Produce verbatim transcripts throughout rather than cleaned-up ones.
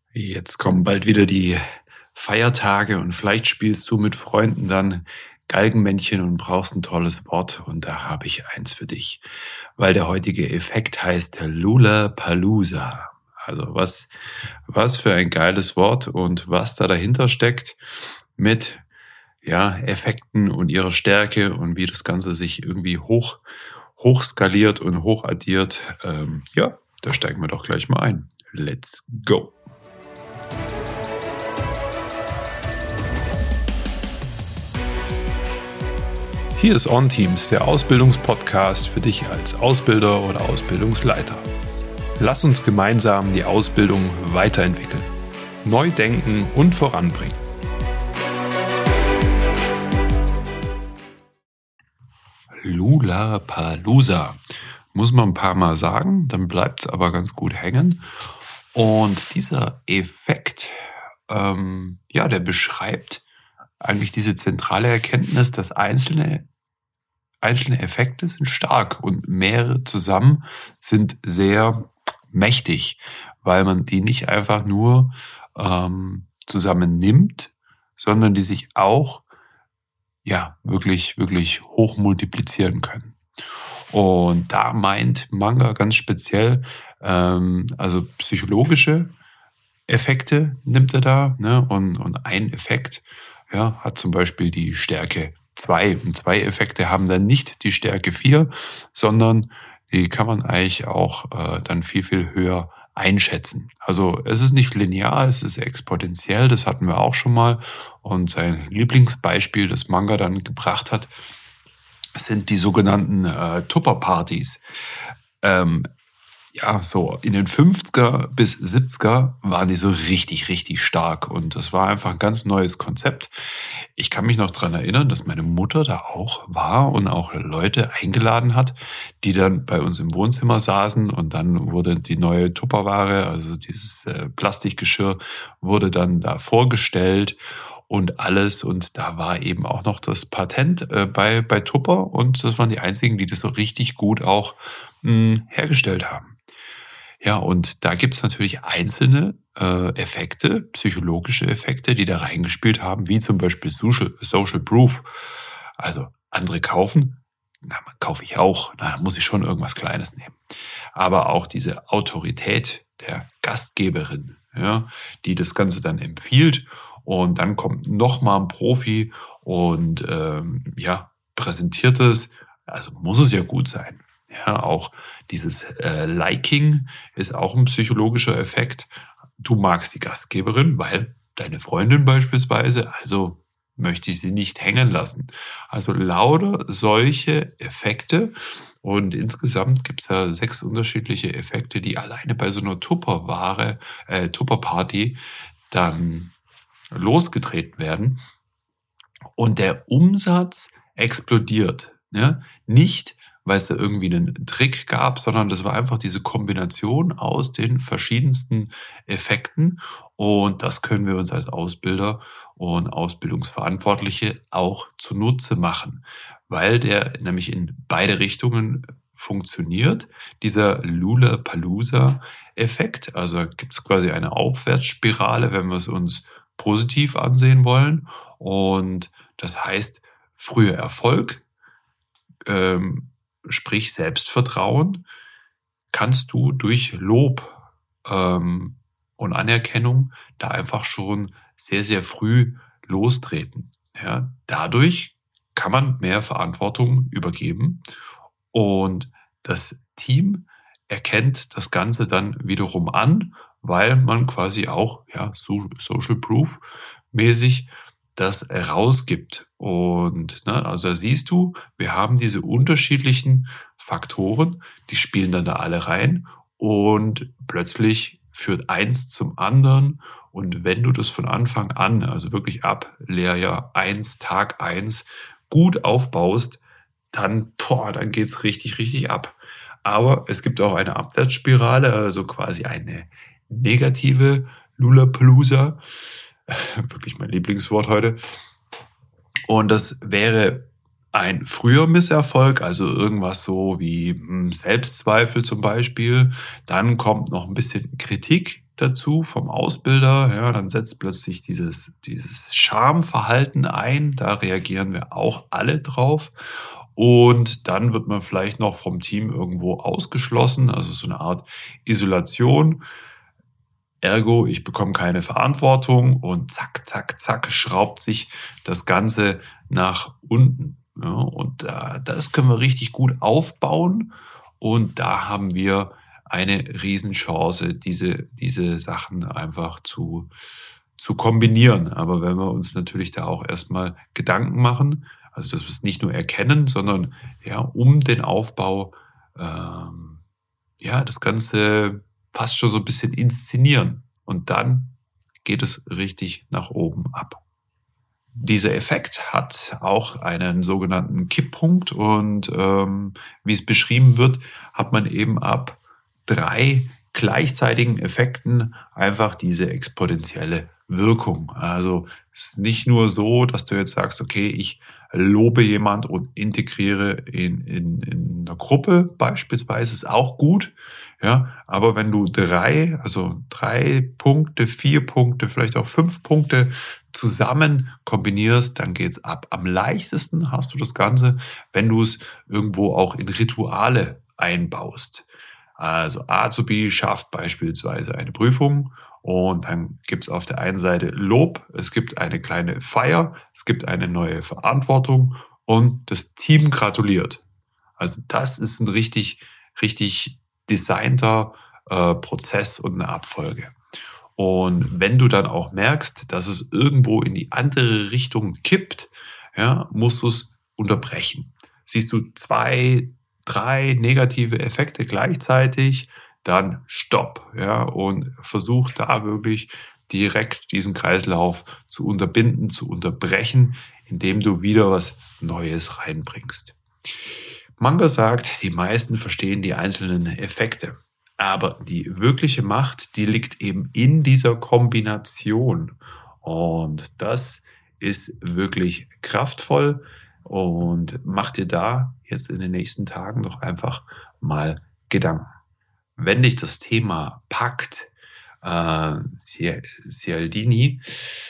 Jetzt kommen bald wieder die Feiertage und vielleicht spielst du mit Freunden dann Galgenmännchen und brauchst ein tolles Wort und da habe ich eins für dich, weil der heutige Effekt heißt Lollapalooza. Also was, was für ein geiles Wort und was da dahinter steckt mit ja, Effekten und ihrer Stärke und wie das Ganze sich irgendwie hoch, hoch skaliert und hoch addiert. Ähm, ja, da steigen wir doch gleich mal ein. Let's go! Hier ist OnTeams, der Ausbildungspodcast für dich als Ausbilder oder Ausbildungsleiter. Lass uns gemeinsam die Ausbildung weiterentwickeln, neu denken und voranbringen. Lollapalooza. Muss man ein paar Mal sagen, dann bleibt es aber ganz gut hängen. Und dieser Effekt, ähm, ja, der beschreibt eigentlich diese zentrale Erkenntnis, dass einzelne, einzelne Effekte sind stark und mehrere zusammen sind sehr mächtig, weil man die nicht einfach nur ähm, zusammen nimmt, sondern die sich auch ja, wirklich, wirklich hoch multiplizieren können. Und da meint Manga ganz speziell, ähm, also psychologische Effekte nimmt er da, ne? Und, und ein Effekt ja, hat zum Beispiel die Stärke zwei. Und zwei Effekte haben dann nicht die Stärke vier, sondern die kann man eigentlich auch äh, dann viel, viel höher einschätzen. Also es ist nicht linear, es ist exponentiell, das hatten wir auch schon mal. Und sein Lieblingsbeispiel, das Manga dann gebracht hat, sind die sogenannten äh, Tupper-Partys. Ähm, ja, so in den fünfziger bis siebziger waren die so richtig, richtig stark. Und das war einfach ein ganz neues Konzept. Ich kann mich noch dran erinnern, dass meine Mutter da auch war und auch Leute eingeladen hat, die dann bei uns im Wohnzimmer saßen und dann wurde die neue Tupperware, also dieses äh, Plastikgeschirr, wurde dann da vorgestellt und alles. Und da war eben auch noch das Patent äh, bei, bei Tupper und das waren die einzigen, die das so richtig gut auch mh, hergestellt haben. Ja, und da gibt's natürlich einzelne äh, Effekte, psychologische Effekte, die da reingespielt haben, wie zum Beispiel Social, Social Proof. Also andere kaufen, na, kaufe ich auch, na, dann muss ich schon irgendwas Kleines nehmen. Aber auch diese Autorität der Gastgeberin, ja, die das Ganze dann empfiehlt und dann kommt nochmal ein Profi und ähm, ja, präsentiert es, also muss es ja gut sein. Ja, auch dieses äh, Liking ist auch ein psychologischer Effekt. Du magst die Gastgeberin, weil deine Freundin beispielsweise, also möchte ich sie nicht hängen lassen. Also lauter solche Effekte und insgesamt gibt es da sechs unterschiedliche Effekte, die alleine bei so einer Tupperware, äh, Tupperparty dann losgetreten werden und der Umsatz explodiert. Ja? Nicht weil es da irgendwie einen Trick gab, sondern das war einfach diese Kombination aus den verschiedensten Effekten. Und das können wir uns als Ausbilder und Ausbildungsverantwortliche auch zunutze machen, weil der nämlich in beide Richtungen funktioniert. Dieser Lollapalooza-Effekt, also gibt es quasi eine Aufwärtsspirale, wenn wir es uns positiv ansehen wollen. Und das heißt, früher Erfolg, ähm, sprich Selbstvertrauen, kannst du durch Lob ähm, und Anerkennung da einfach schon sehr, sehr früh lostreten. Ja, dadurch kann man mehr Verantwortung übergeben und das Team erkennt das Ganze dann wiederum an, weil man quasi auch ja, Social Proof mäßig das rausgibt. Und ne, also da siehst du, wir haben diese unterschiedlichen Faktoren, die spielen dann da alle rein und plötzlich führt eins zum anderen. Und wenn du das von Anfang an, also wirklich ab Lehrjahr eins, Tag eins, gut aufbaust, dann, boah, dann geht's richtig, richtig ab. Aber es gibt auch eine Abwärtsspirale, also quasi eine negative Lollapalooza. Wirklich mein Lieblingswort heute. Und das wäre ein früher Misserfolg, also irgendwas so wie Selbstzweifel zum Beispiel. Dann kommt noch ein bisschen Kritik dazu vom Ausbilder, ja, dann setzt plötzlich dieses, dieses Schamverhalten ein, da reagieren wir auch alle drauf. Und dann wird man vielleicht noch vom Team irgendwo ausgeschlossen, also so eine Art Isolation. Ergo, ich bekomme keine Verantwortung und zack, zack, zack, schraubt sich das Ganze nach unten. Ja, und äh, das können wir richtig gut aufbauen. Und da haben wir eine Riesenchance, diese, diese Sachen einfach zu, zu kombinieren. Aber wenn wir uns natürlich da auch erstmal Gedanken machen, also dass wir es nicht nur erkennen, sondern ja, um den Aufbau, ähm, ja, das Ganze fast schon so ein bisschen inszenieren. Und dann geht es richtig nach oben ab. Dieser Effekt hat auch einen sogenannten Kipppunkt und ähm, wie es beschrieben wird, hat man eben ab drei gleichzeitigen Effekten einfach diese exponentielle Wirkung. Also es ist nicht nur so, dass du jetzt sagst, okay, ich lobe jemand und integriere in, in, in einer Gruppe beispielsweise, ist auch gut. Ja, aber wenn du drei, also drei Punkte, vier Punkte, vielleicht auch fünf Punkte zusammen kombinierst, dann geht's ab. Am leichtesten hast du das Ganze, wenn du es irgendwo auch in Rituale einbaust. Also Azubi schafft beispielsweise eine Prüfung und dann gibt's auf der einen Seite Lob, es gibt eine kleine Feier, es gibt eine neue Verantwortung und das Team gratuliert. Also das ist ein richtig, richtig designter äh, Prozess und eine Abfolge. Und wenn du dann auch merkst, dass es irgendwo in die andere Richtung kippt, ja, musst du es unterbrechen. Siehst du zwei, drei negative Effekte gleichzeitig, dann stopp, ja, und versuch da wirklich direkt diesen Kreislauf zu unterbinden, zu unterbrechen, indem du wieder was Neues reinbringst. Manga sagt, die meisten verstehen die einzelnen Effekte. Aber die wirkliche Macht, die liegt eben in dieser Kombination. Und das ist wirklich kraftvoll und mach dir da jetzt in den nächsten Tagen doch einfach mal Gedanken. Wenn dich das Thema packt, äh, Cialdini,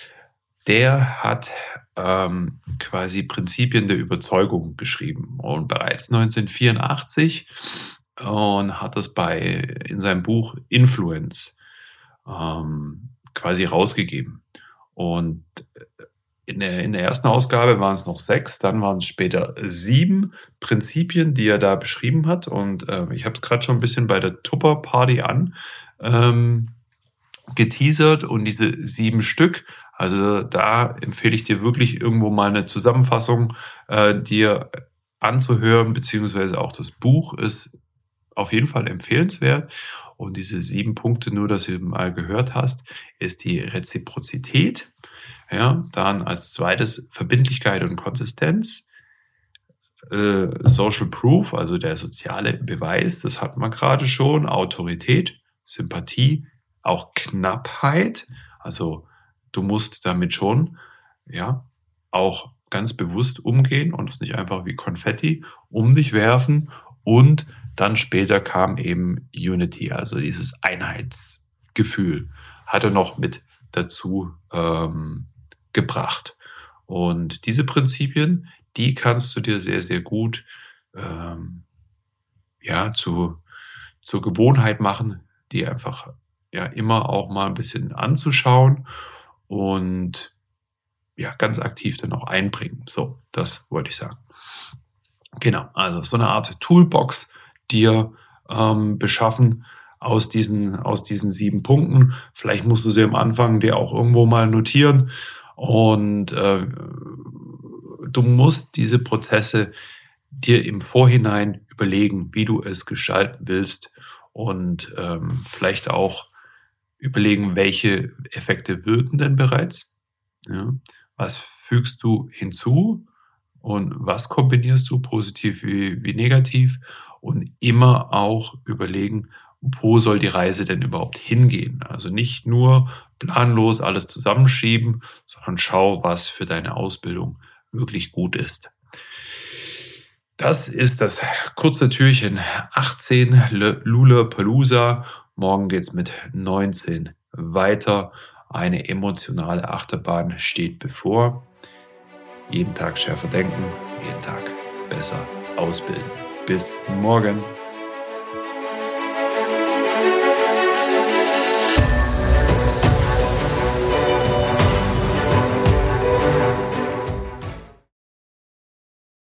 der hat ähm, quasi Prinzipien der Überzeugung geschrieben und bereits neunzehnhundertvierundachtzig und hat das bei in seinem Buch Influence ähm, quasi rausgegeben. Und in der, in der ersten Ausgabe waren es noch sechs, dann waren es später sieben Prinzipien, die er da beschrieben hat. Und äh, ich habe es gerade schon ein bisschen bei der Tupper-Party an ähm, geteasert und diese sieben Stück, also da empfehle ich dir wirklich irgendwo mal eine Zusammenfassung äh, dir anzuhören, beziehungsweise auch das Buch ist auf jeden Fall empfehlenswert. Und diese sieben Punkte, nur dass du mal gehört hast, ist die Reziprozität. Ja, dann als zweites Verbindlichkeit und Konsistenz. Äh, Social Proof, also der soziale Beweis, das hat man gerade schon. Autorität, Sympathie, auch Knappheit. Also du musst damit schon, ja, auch ganz bewusst umgehen und es nicht einfach wie Konfetti um dich werfen. Und dann später kam eben Unity, also dieses Einheitsgefühl, hat er noch mit dazu ähm, gebracht. Und diese Prinzipien, die kannst du dir sehr, sehr gut ähm, ja, zu, zur Gewohnheit machen, die einfach ja immer auch mal ein bisschen anzuschauen und ja, ganz aktiv dann auch einbringen. So, das wollte ich sagen. Genau, also so eine Art Toolbox dir ähm, beschaffen aus diesen, aus diesen sieben Punkten. Vielleicht musst du sie am Anfang dir auch irgendwo mal notieren. Und äh, du musst diese Prozesse dir im Vorhinein überlegen, wie du es gestalten willst und ähm, vielleicht auch überlegen, welche Effekte wirken denn bereits. Ja? Was fügst du hinzu und was kombinierst du positiv wie, wie negativ und immer auch überlegen, wo soll die Reise denn überhaupt hingehen? Also nicht nur planlos alles zusammenschieben, sondern schau, was für deine Ausbildung wirklich gut ist. Das ist das kurze Türchen achtzehn Lollapalooza. Morgen geht's mit neunzehn weiter. Eine emotionale Achterbahn steht bevor. Jeden Tag schärfer denken, jeden Tag besser ausbilden. Bis morgen.